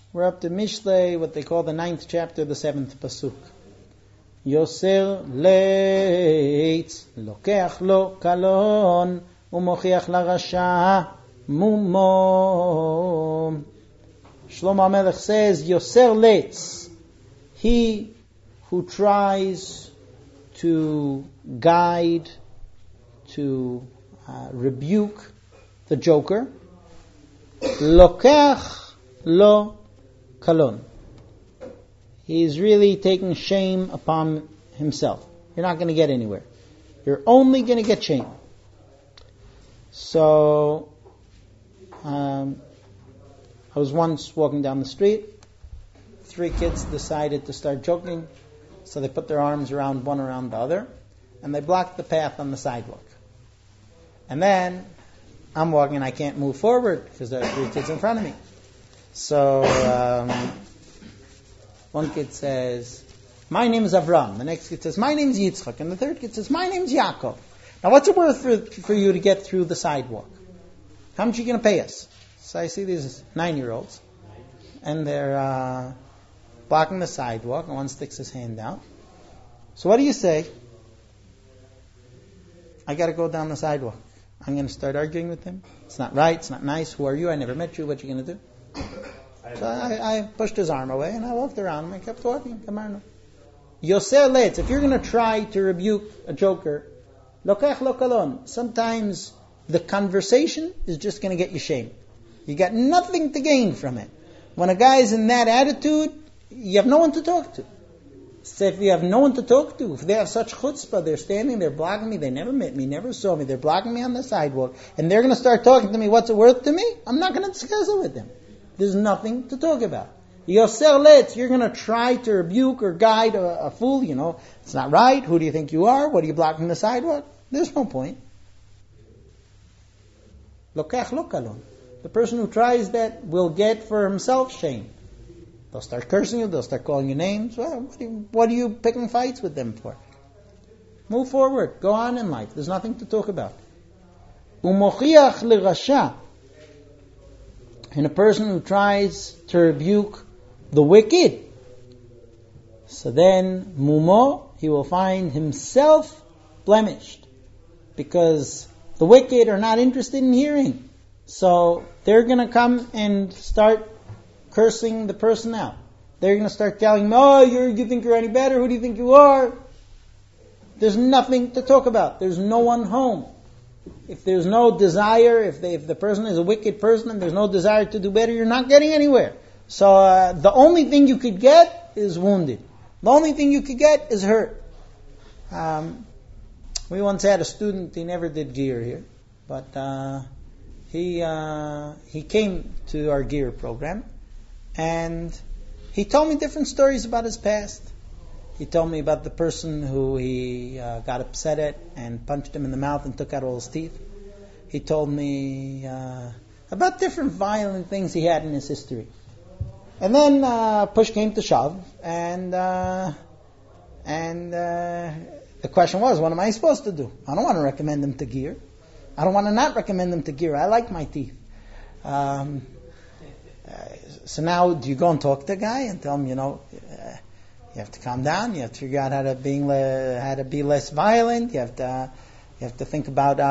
We're up to Mishlei, what they call the 9th chapter, the 7th pasuk. Yoser leitz, lokeach lo kalon, umochiach larasha mumo. Shlomo HaMelech says, Yoser leitz, he who tries to guide, to rebuke the joker, lokeach lo kalon. He's really taking shame upon himself. You're not going to get anywhere. You're only going to get shame. So, I was once walking down the street. 3 kids decided to start joking. So they put their arms around one around the other. And they blocked the path on the sidewalk. And then, I'm walking and I can't move forward because there are 3 kids in front of me. So, one kid says, my name is Avram. The next kid says, my name is Yitzchak. And the third kid says, my name is Yaakov. Now what's it worth for you to get through the sidewalk? How much are you going to pay us? So I see these 9-year-olds. And they're blocking the sidewalk. And one sticks his hand out. So what do you say? I got to go down the sidewalk. I'm going to start arguing with him. It's not right. It's not nice. Who are you? I never met you. What are you going to do? So I pushed his arm away and I walked around him and kept walking. Yoser leitz, if you're going to try to rebuke a joker, lokach lo kalon, sometimes the conversation is just going to get you shamed. You got nothing to gain from it. When a guy is in that attitude, you have no one to talk to. So if you have no one to talk to, if they have such chutzpah, they're standing, they're blocking me, they never met me, never saw me, they're blocking me on the sidewalk, and they're going to start talking to me, what's it worth to me? I'm not going to discuss it with them. There's nothing to talk about. Yoser leitz, you're going to try to rebuke or guide a fool, it's not right. Who do you think you are? What are you blocking the sidewalk? There's no point. Lokach lo kalon. The person who tries that will get for himself shame. They'll start cursing you, they'll start calling you names. Well, what are you picking fights with them for? Move forward, go on in life. There's nothing to talk about. Umochiach l'rasha. And a person who tries to rebuke the wicked, so then, mumo, he will find himself blemished. Because the wicked are not interested in hearing. So they're going to come and start cursing the person out. They're going to start telling him, you think you're any better? Who do you think you are? There's nothing to talk about. There's no one home. If there's no desire, if the person is a wicked person and there's no desire to do better, you're not getting anywhere. So the only thing you could get is wounded. The only thing you could get is hurt. We once had a student, he never did gear here, but he came to our gear program and he told me different stories about his past. He told me about the person who he got upset at and punched him in the mouth and took out all his teeth. He told me about different violent things he had in his history. And then push came to shove, and the question was, what am I supposed to do? I don't want to recommend him to gear. I don't want to not recommend him to gear. I like my teeth. So now, do you go and talk to the guy and tell him, you have to calm down. You have to figure out how to be less violent. You have to think about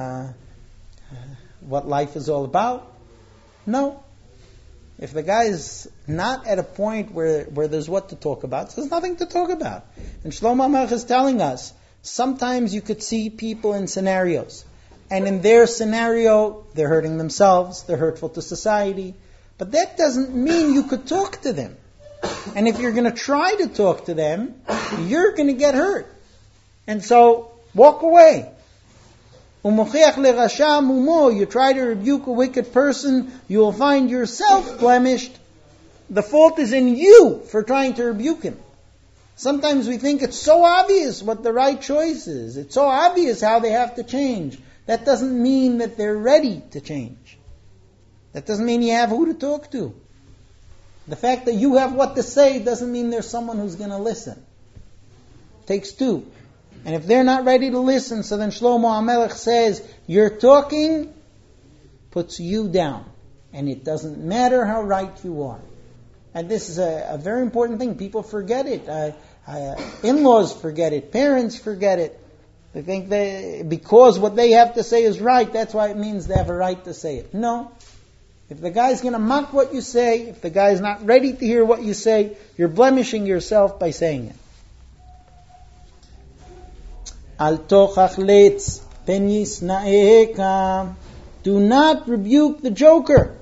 what life is all about. No. If the guy is not at a point where there's what to talk about, so there's nothing to talk about. And Shlomo HaMelech is telling us, sometimes you could see people in scenarios, and in their scenario, they're hurting themselves, they're hurtful to society, but that doesn't mean you could talk to them. And if you're going to try to talk to them, you're going to get hurt. And so, walk away. Umochiach l'rasha mumo. You try to rebuke a wicked person, you will find yourself blemished. The fault is in you for trying to rebuke him. Sometimes we think it's so obvious what the right choice is. It's so obvious how they have to change. That doesn't mean that they're ready to change. That doesn't mean you have who to talk to. The fact that you have what to say doesn't mean there's someone who's going to listen. It takes two. And if they're not ready to listen, so then Shlomo HaMelech says, your talking puts you down. And it doesn't matter how right you are. And this is a very important thing. People forget it. In-laws forget it. Parents forget it. They think because what they have to say is right, that's why it means they have a right to say it. No. If the guy's going to mock what you say, if the guy's not ready to hear what you say, you're blemishing yourself by saying it. Al tochach letz pen yisnaeka. Do not rebuke the joker,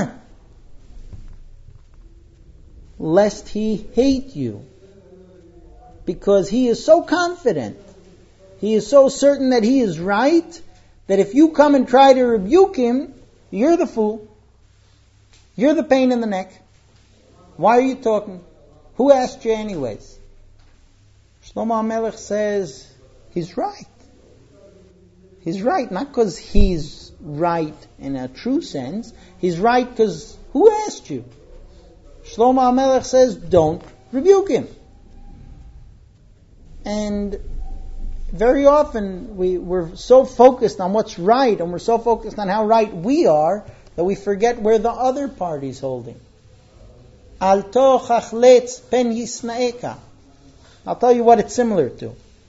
lest he hate you. Because he is so confident, he is so certain that he is right, that if you come and try to rebuke him, you're the fool. You're the pain in the neck. Why are you talking? Who asked you anyways? Shlomo HaMelech says, he's right. He's right, not because he's right in a true sense. He's right because who asked you? Shlomo HaMelech says, don't rebuke him. And very often we're so focused on what's right, and we're so focused on how right we are, that we forget where the other party's holding. Al tochach letz pen yisnaeka. I'll tell you what it's similar to.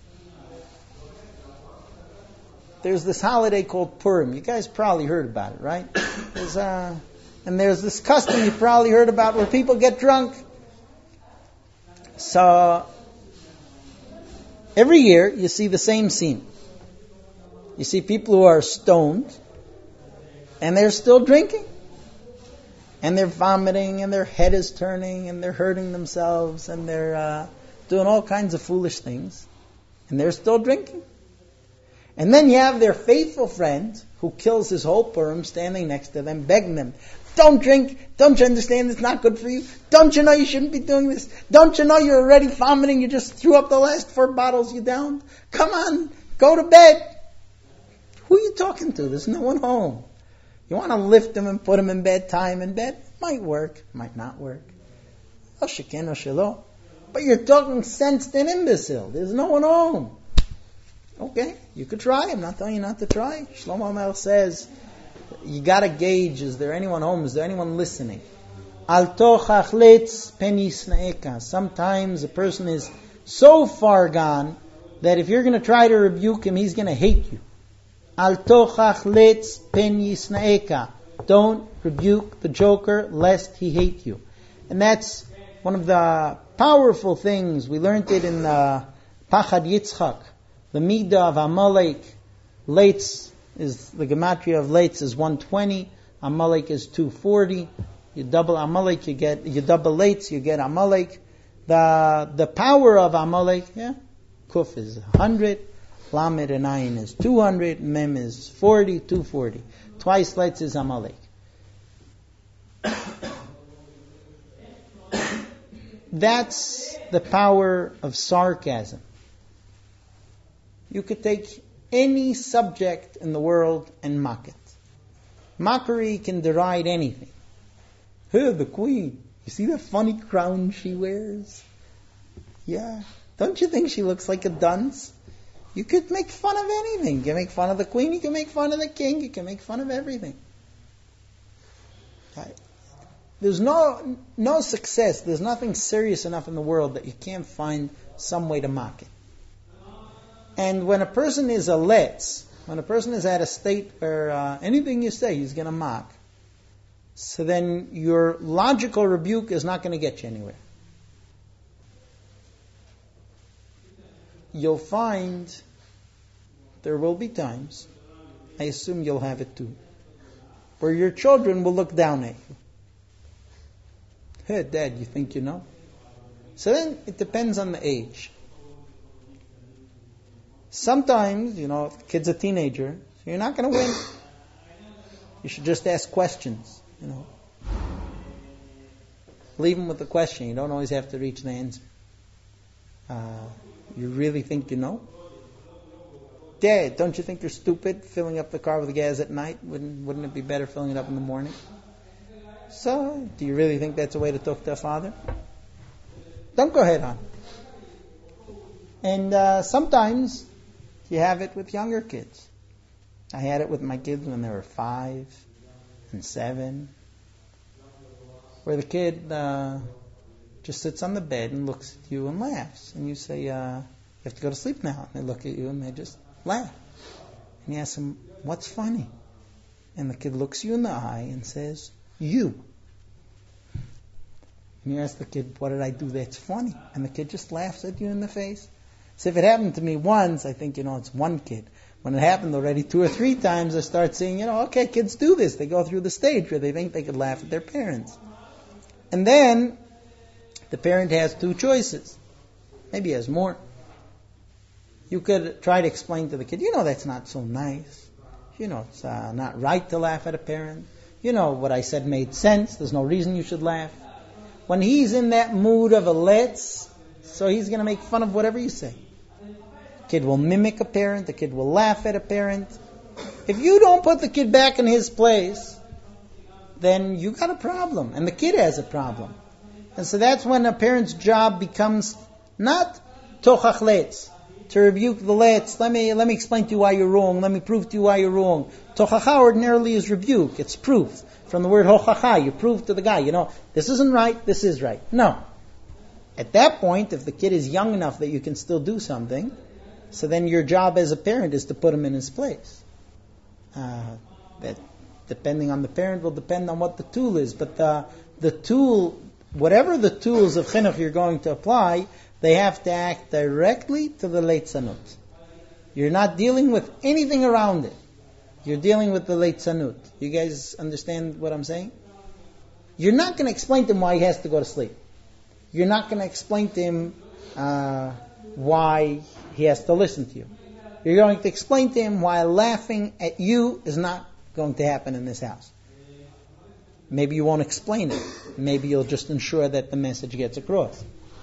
There's this holiday called Purim. You guys probably heard about it, right? And there's this custom you probably heard about where people get drunk. So every year you see the same scene. You see people who are stoned, and they're still drinking. And they're vomiting, and their head is turning, and they're hurting themselves, and they're doing all kinds of foolish things. And they're still drinking. And then you have their faithful friend who kills his whole Purim standing next to them, begging them, don't drink, don't you understand it's not good for you? Don't you know you shouldn't be doing this? Don't you know you're already vomiting, you just threw up the last 4 bottles you downed? Come on, go to bed. Who are you talking to? There's no one home. You want to lift them and put them in bed, tie them in bed? Might work, might not work. Oh, sheken, oh, shelo. But you're talking sense to an imbecile. There's no one home. Okay, you could try. I'm not telling you not to try. Shlomo HaMelech says, you got to gauge, is there anyone home? Is there anyone listening? Al tochach letz pen yisnaeka. Sometimes a person is so far gone that if you're going to try to rebuke him, he's going to hate you. Al tochach letz pen yisnaeka. Don't rebuke the joker lest he hate you. And that's one of the powerful things. We learned it in Pachad Yitzchak. The Midah of Amalek. Letz is, the gematria of Letz is 120. Amalek is 240. You double Amalek, you double Letz, you get Amalek. The power of Amalek, Kuf is 100. Lamed and Ayin is 200, Mem is 40, 240. Twice Letz is Amalek. That's the power of sarcasm. You could take any subject in the world and mock it. Mockery can deride anything. Hey, the queen, you see that funny crown she wears? Yeah. Don't you think she looks like a dunce? You could make fun of anything. You can make fun of the queen, you can make fun of the king, you can make fun of everything. There's no success, there's nothing serious enough in the world that you can't find some way to mock it. And when a person is a letz, when a person is at a state where anything you say he's going to mock, so then your logical rebuke is not going to get you anywhere. You'll find there will be times, I assume you'll have it too, where your children will look down at you. Hey, Dad, you think you know? So then it depends on the age. Sometimes, if the kid's a teenager, so you're not going to win. You should just ask questions, Leave them with the question. You don't always have to reach the answer. You really think you know? Dad, don't you think you're stupid filling up the car with gas at night? Wouldn't it be better filling it up in the morning? So, do you really think that's a way to talk to a father? Don't go ahead on. And sometimes you have it with younger kids. I had it with my kids when they were 5 and 7. where the kid just sits on the bed and looks at you and laughs. And you say, you have to go to sleep now. And they look at you and they just laugh. And you ask them, what's funny? And the kid looks you in the eye and says, you. And you ask the kid, what did I do that's funny? And the kid just laughs at you in the face. So if it happened to me once, I think, it's one kid. When it happened already 2 or 3 times, I start seeing, okay, kids do this. They go through the stage where they think they could laugh at their parents. And then the parent has 2 choices. Maybe he has more. You could try to explain to the kid, that's not so nice. It's not right to laugh at a parent. What I said made sense. There's no reason you should laugh. When he's in that mood of a let's, so he's going to make fun of whatever you say. The kid will mimic a parent. The kid will laugh at a parent. If you don't put the kid back in his place, then you got a problem. And the kid has a problem. And so that's when a parent's job becomes not tochach letz, to rebuke the letz. Let me explain to you why you're wrong. Let me prove to you why you're wrong. Tochacha ordinarily is rebuke. It's proof. From the word hochacha, you prove to the guy, this isn't right, this is right. No. At that point, if the kid is young enough that you can still do something, so then your job as a parent is to put him in his place. That, depending on the parent, will depend on what the tool is. But the tool, whatever the tools of chinuch you're going to apply, they have to act directly to the leitzanut. You're not dealing with anything around it. You're dealing with the leitzanut. You guys understand what I'm saying? You're not going to explain to him why he has to go to sleep. You're not going to explain to him why he has to listen to you. You're going to explain to him why laughing at you is not going to happen in this house. Maybe you won't explain it. Maybe you'll just ensure that the message gets across.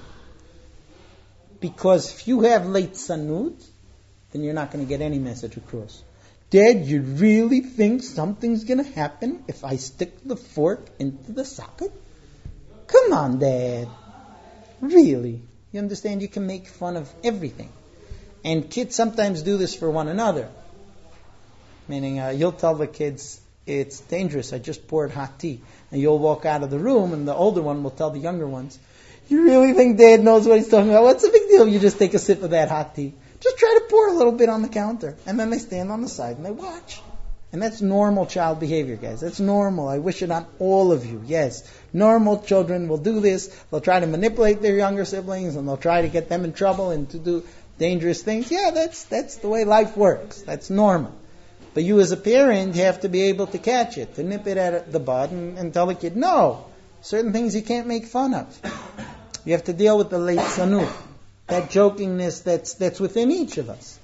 Because if you have leitzanut, then you're not going to get any message across. Dad, you really think something's going to happen if I stick the fork into the socket? Come on, Dad. Really? You understand? You can make fun of everything. And kids sometimes do this for one another. Meaning, you'll tell the kids, it's dangerous, I just poured hot tea. And you'll walk out of the room, and the older one will tell the younger ones, you really think Dad knows what he's talking about? What's the big deal if you just take a sip of that hot tea? Just try to pour a little bit on the counter. And then they stand on the side and they watch. And that's normal child behavior, guys. That's normal. I wish it on all of you. Yes, normal children will do this. They'll try to manipulate their younger siblings and they'll try to get them in trouble and to do dangerous things. Yeah, that's the way life works. That's normal. But you as a parent have to be able to catch it, to nip it at the bud and tell the kid, no, certain things you can't make fun of. You have to deal with the leitzanut, that jokingness that's within each of us.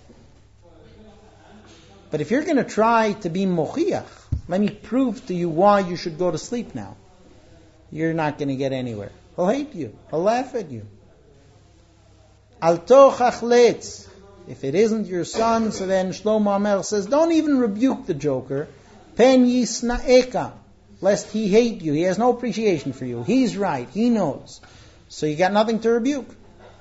But if you're going to try to be mochiach, let me prove to you why you should go to sleep now, you're not going to get anywhere. He'll hate you. He'll laugh at you. Al tochach letz. If it isn't your son, so then Shlomo Amelech says, don't even rebuke the joker. Pen yisna'eka, lest he hate you. He has no appreciation for you. He's right. He knows. So you got nothing to rebuke.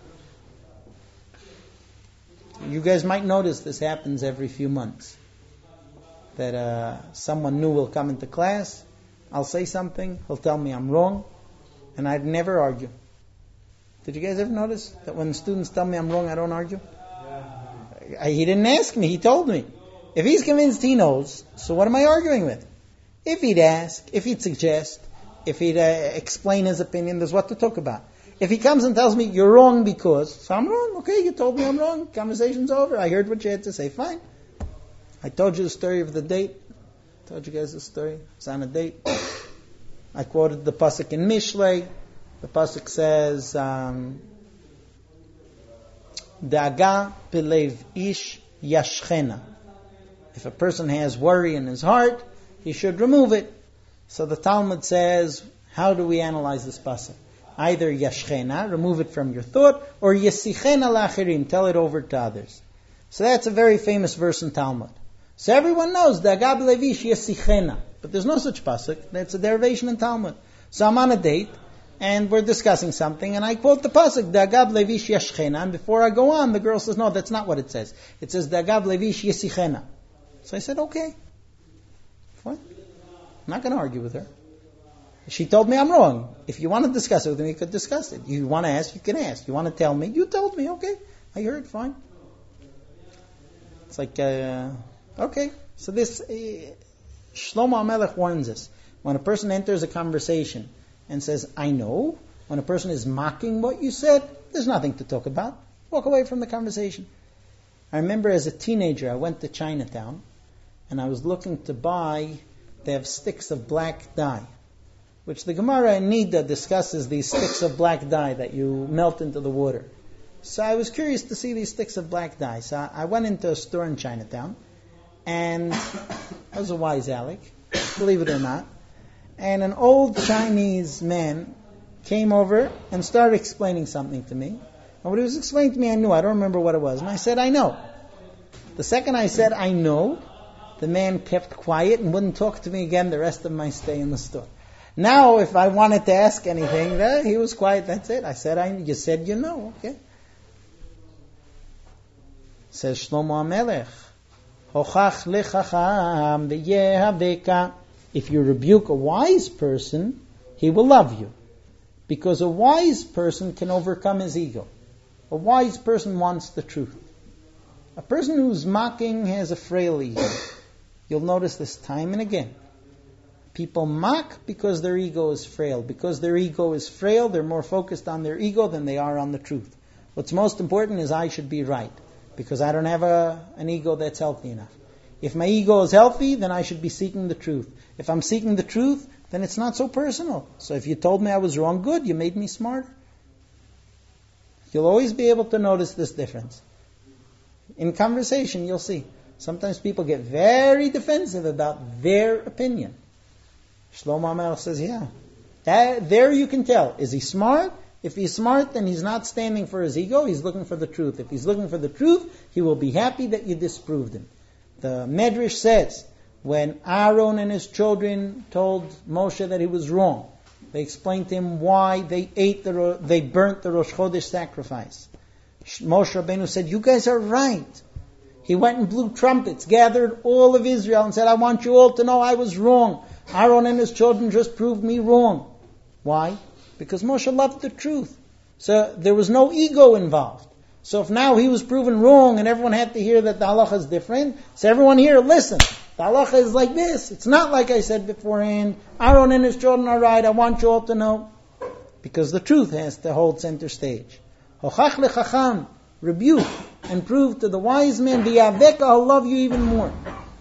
You guys might notice this happens every few months. That someone new will come into class, I'll say something, he'll tell me I'm wrong, and I'd never argue. Did you guys ever notice that when students tell me I'm wrong, I don't argue? He didn't ask me, he told me. If he's convinced he knows, so what am I arguing with? If he'd ask, if he'd suggest, if he'd explain his opinion, there's what to talk about. If he comes and tells me, you're wrong because, so I'm wrong, okay, you told me I'm wrong, conversation's over, I heard what you had to say, fine. I told you the story of the date. I told you guys the story. I was on a date. I quoted the pasuk in Mishlei. The pasuk says, Daga pilev ish yashchena. If a person has worry in his heart, he should remove it. So the Talmud says, how do we analyze this pasuk? Either yashchena, remove it from your thought, or yesichena lachirim, tell it over to others. So that's a very famous verse in Talmud. So everyone knows, Dagab levish yesichena. But there's no such pasuk. That's a derivation in Talmud. So I'm on a date, and we're discussing something, and I quote the pasuk, Dagab levish yashchena, and before I go on, the girl says, no, that's not what it says. It says, Dagab levish yesichena. So I said, okay. Fine. I'm not going to argue with her. She told me I'm wrong. If you want to discuss it with me, you could discuss it. You want to ask, you can ask. You want to tell me, you told me, okay. I heard, fine. It's like, okay. So this, Shlomo HaMelech warns us. When a person enters a conversation and says, I know, when a person is mocking what you said, there's nothing to talk about. Walk away from the conversation. I remember as a teenager, I went to Chinatown, and I was looking to buy, they have sticks of black dye, which the Gemara in Nida discusses these sticks of black dye that you melt into the water. So I was curious to see these sticks of black dye. So I went into a store in Chinatown, and I was a wise Alec, believe it or not, and an old Chinese man came over and started explaining something to me. And what he was explaining to me, I knew. I don't remember what it was. And I said, I know. The second I said, I know, the man kept quiet and wouldn't talk to me again the rest of my stay in the store. Now, if I wanted to ask anything, he was quiet, that's it. I said, you said you know, okay. Says Shlomo HaMelech, Hochach lechacham v'yehaveka. If you rebuke a wise person, he will love you. Because a wise person can overcome his ego. A wise person wants the truth. A person who's mocking has a frail ego. You'll notice this time and again. People mock because their ego is frail. Because their ego is frail, they're more focused on their ego than they are on the truth. What's most important is I should be right. Because I don't have an ego that's healthy enough. If my ego is healthy, then I should be seeking the truth. If I'm seeking the truth, then it's not so personal. So if you told me I was wrong, good, you made me smarter. You'll always be able to notice this difference. In conversation, you'll see. Sometimes people get very defensive about their opinion. Shlomo HaMelech says, yeah. There you can tell. Is he smart? If he's smart, then he's not standing for his ego, he's looking for the truth. If he's looking for the truth, he will be happy that you disproved him. The Medrash says, when Aaron and his children told Moshe that he was wrong, they explained to him why they burnt the Rosh Chodesh sacrifice. Moshe Rabbeinu said, you guys are right. He went and blew trumpets, gathered all of Israel and said, I want you all to know I was wrong. Aaron and his children just proved me wrong. Why? Because Moshe loved the truth. So there was no ego involved. So if now he was proven wrong and everyone had to hear that the halacha is different, so everyone here, listen, the halacha is like this. It's not like I said beforehand, Aaron and his children are right, I want you all to know. Because the truth has to hold center stage. Hochach lechacham, rebuke and prove to the wise man, v'yaveka, I'll love you even more.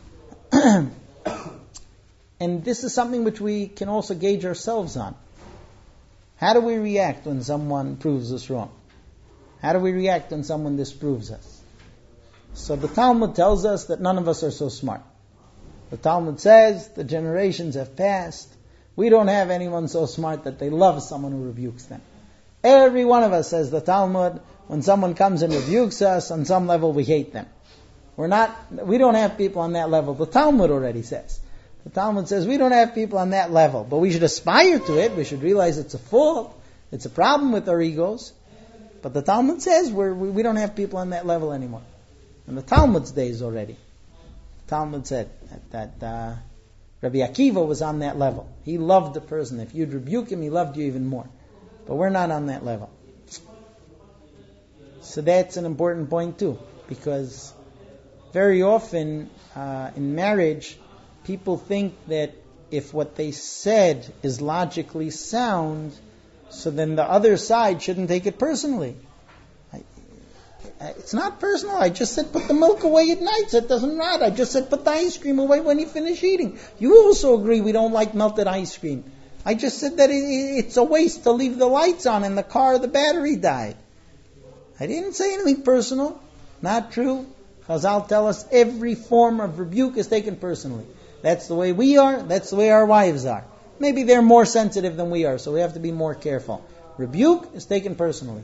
And this is something which we can also gauge ourselves on. How do we react when someone proves us wrong? How do we react when someone disproves us? So the Talmud tells us that none of us are so smart. The Talmud says the generations have passed. We don't have anyone so smart that they love someone who rebukes them. Every one of us, says the Talmud, when someone comes and rebukes us, on some level we hate them. We don't have people on that level. The Talmud already says. The Talmud says we don't have people on that level, but we should aspire to it. We should realize it's a fault. It's a problem with our egos. But the Talmud says we don't have people on that level anymore. In the Talmud's days already. The Talmud said that Rabbi Akiva was on that level. He loved the person. If you'd rebuke him, he loved you even more. But we're not on that level. So that's an important point too. Because very often in marriage, people think that if what they said is logically sound, so then the other side shouldn't take it personally. It's not personal. I just said put the milk away at night so it doesn't rot. I just said put the ice cream away when you finish eating. You also agree we don't like melted ice cream. I just said that it's a waste to leave the lights on in the car, the battery died. I didn't say anything personal. Not true. Chazal tell us every form of rebuke is taken personally. That's the way we are. That's the way our wives are. Maybe they're more sensitive than we are, so we have to be more careful. Rebuke is taken personally.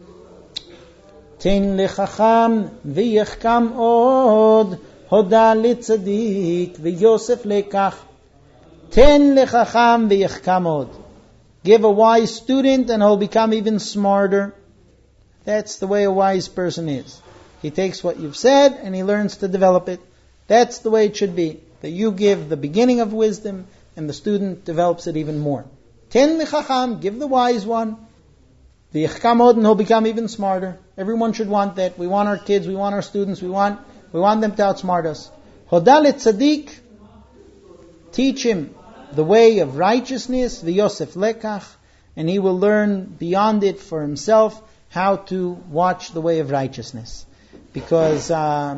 Ten lechacham v'yechkam od hoda litzadik v'yosef lekach. Ten lechacham v'yechkam od. Give a wise student and he'll become even smarter. That's the way a wise person is. He takes what you've said and he learns to develop it. That's the way it should be. That you give the beginning of wisdom and the student develops it even more. Ten lichacham, give the wise one. V'yichkamod, and he'll become even smarter. Everyone should want that. We want our kids, we want our students, we want them to outsmart us. Hodalet tzaddik, teach him the way of righteousness, v'yosef lekach, and he will learn beyond it for himself how to watch the way of righteousness. Because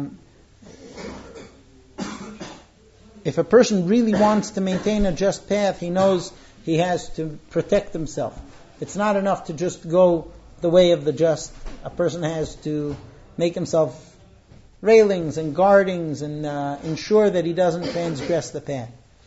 if a person really wants to maintain a just path, he knows he has to protect himself. It's not enough to just go the way of the just. A person has to make himself railings and guardings and ensure that he doesn't transgress the path.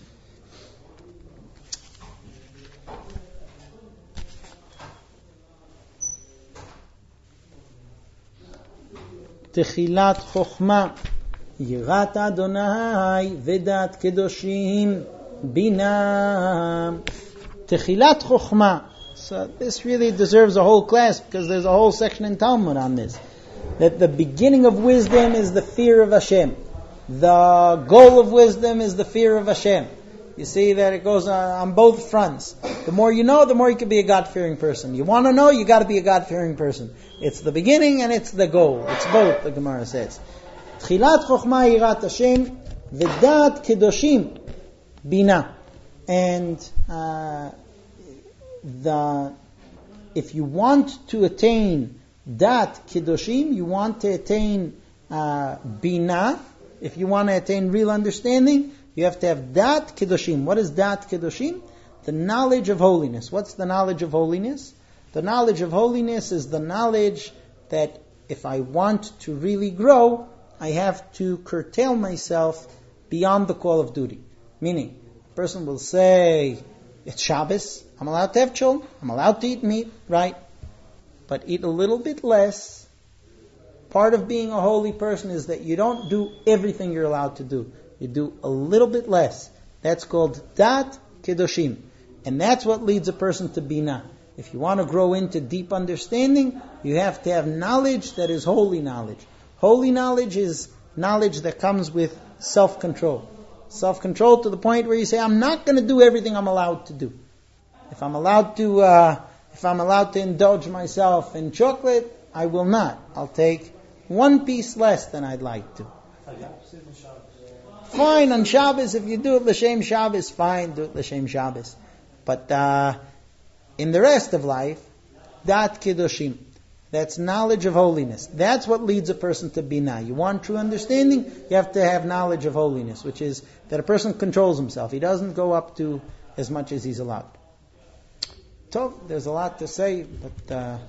Techilat chokhmah, yirat Adonai, vedat kedoshim, bina. Techilat chokhmah. So this really deserves a whole class because there's a whole section in Talmud on this. That the beginning of wisdom is the fear of Hashem. The goal of wisdom is the fear of Hashem. You see that it goes on both fronts. The more you know, the more you can be a God-fearing person. You want to know, you got to be a God-fearing person. It's the beginning and it's the goal. It's both, the Gemara says. Tchilat chokhmah yirat Hashem, v'dat kedoshim, bina. And if you want to attain dat kedoshim, you want to attain bina. If you want to attain real understanding, you have to have dat kedoshim. What is dat kedoshim? The knowledge of holiness. What's the knowledge of holiness? The knowledge of holiness is the knowledge that if I want to really grow, I have to curtail myself beyond the call of duty. Meaning, a person will say, it's Shabbos, I'm allowed to have children, I'm allowed to eat meat, right? But eat a little bit less. Part of being a holy person is that you don't do everything you're allowed to do. You do a little bit less. That's called dat kedoshim. And that's what leads a person to bina. If you want to grow into deep understanding, you have to have knowledge that is holy knowledge. Holy knowledge is knowledge that comes with self-control. Self-control to the point where you say, I'm not going to do everything I'm allowed to do. If I'm allowed to indulge myself in chocolate, I will not. I'll take one piece less than I'd like to. Fine, on Shabbos, if you do it l'shem Shabbos, fine, do it l'shem Shabbos. But in the rest of life, dat kedoshim, that's knowledge of holiness. That's what leads a person to bina. You want true understanding, you have to have knowledge of holiness, which is that a person controls himself. He doesn't go up to as much as he's allowed. So, there's a lot to say, but